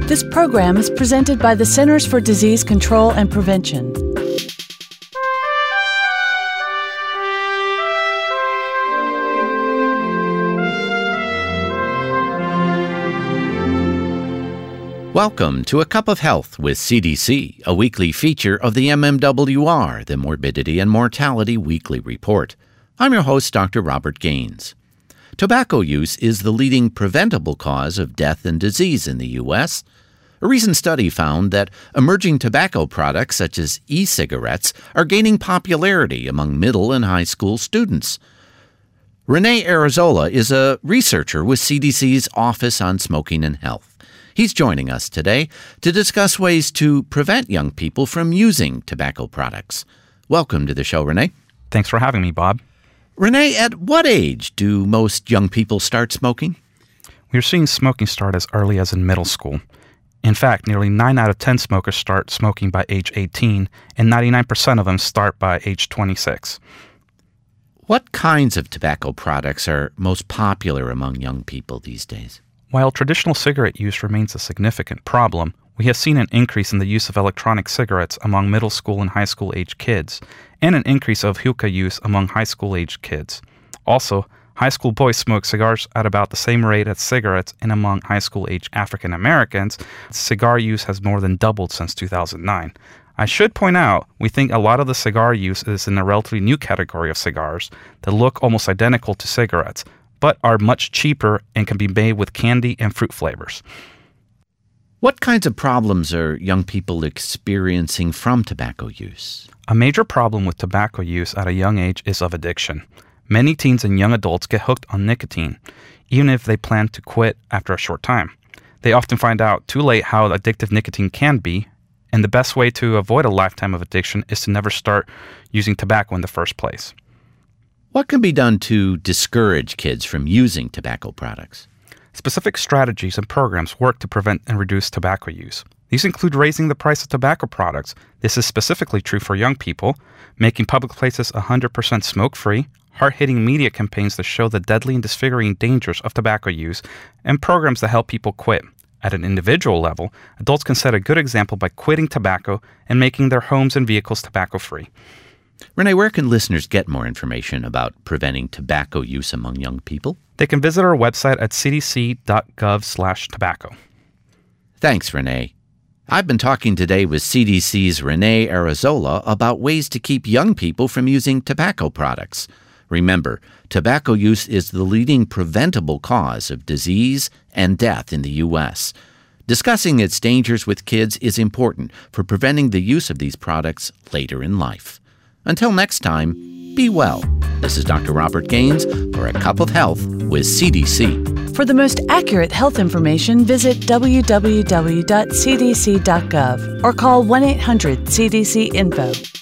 This program is presented by the Centers for Disease Control and Prevention. Welcome to A Cup of Health with CDC, a weekly feature of the MMWR, the Morbidity and Mortality Weekly Report. I'm your host, Dr. Robert Gaines. Tobacco use is the leading preventable cause of death and disease in the U.S. A recent study found that emerging tobacco products such as e-cigarettes are gaining popularity among middle and high school students. Rene Arazola is a researcher with CDC's Office on Smoking and Health. He's joining us today to discuss ways to prevent young people from using tobacco products. Welcome to the show, Rene. Thanks for having me, Bob. Rene, at what age do most young people start smoking? We're seeing smoking start as early as in middle school. In fact, nearly 9 out of 10 smokers start smoking by age 18, and 99% of them start by age 26. What kinds of tobacco products are most popular among young people these days? While traditional cigarette use remains a significant problem, we have seen an increase in the use of electronic cigarettes among middle school and high school age kids, and an increase of hookah use among high school age kids. Also, high school boys smoke cigars at about the same rate as cigarettes, and among high school age African Americans, cigar use has more than doubled since 2009. I should point out, we think a lot of the cigar use is in a relatively new category of cigars that look almost identical to cigarettes, but are much cheaper and can be made with candy and fruit flavors. What kinds of problems are young people experiencing from tobacco use? A major problem with tobacco use at a young age is of addiction. Many teens and young adults get hooked on nicotine, even if they plan to quit after a short time. They often find out too late how addictive nicotine can be, and the best way to avoid a lifetime of addiction is to never start using tobacco in the first place. What can be done to discourage kids from using tobacco products? Specific strategies and programs work to prevent and reduce tobacco use. These include raising the price of tobacco products. This is specifically true for young people, making public places 100% smoke-free, hard-hitting media campaigns that show the deadly and disfiguring dangers of tobacco use, and programs that help people quit. At an individual level, adults can set a good example by quitting tobacco and making their homes and vehicles tobacco-free. Rene, where can listeners get more information about preventing tobacco use among young people? They can visit our website at cdc.gov/tobacco. Thanks, Rene. I've been talking today with CDC's Rene Arazola about ways to keep young people from using tobacco products. Remember, tobacco use is the leading preventable cause of disease and death in the U.S. Discussing its dangers with kids is important for preventing the use of these products later in life. Until next time, be well. This is Dr. Robert Gaines for A Cup of Health with CDC. For the most accurate health information, visit www.cdc.gov or call 1-800-CDC-INFO.